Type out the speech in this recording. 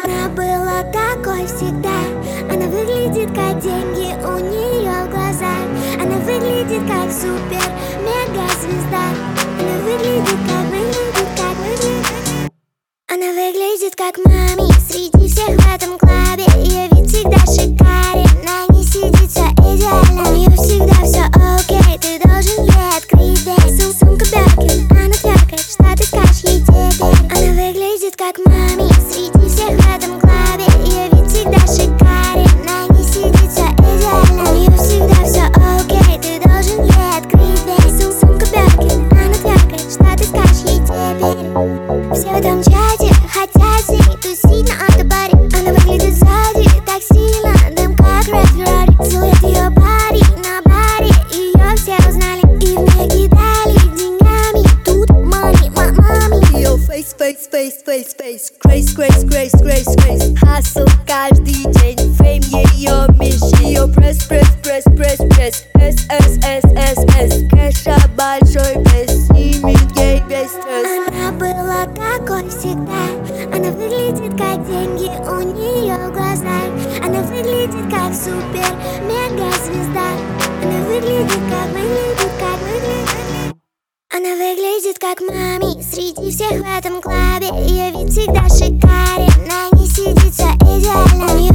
Она была такой всегда. Она выглядит как деньги у нее в глазах. Она выглядит как супер мега звезда. Она выглядит как Она выглядит как мами среди всех в этом клабе. Ее вид всегда шикарен, на ней сидит все идеально. У нее всегда все окей, ты должен ей открыть дверь. Сумка Биркин, она тверкает, что ты скажешь ей теперь. Она выглядит как мами среди всех в этом клабе. Ее вид всегда шикарен, на ней сидит все идеально. У нее всегда все окей, ты должен ей открыть дверь. Сумка Биркин, она тверкает, что ты скажешь ей теперь. Все в этом чате хотят с ней тусить на автобаре. Она выглядит сзади так сильно, дым как Red Ferrari. Силуэт ее пари на баре, ее все узнали и мне кидали деньгами. Тут money, мами. Ее face, grace. Hustle каждый день, фейм ее мечты. Ее пресс. Кэша большой, без снимет ей весь стресс. Она была такой всегда. Она выглядит как деньги у нее в глазах. Она выглядит как супер мега звезда. Она выглядит как Она выглядит как мами среди всех в этом клабе. Ее вид всегда шикарен, на ней сидит все идеально.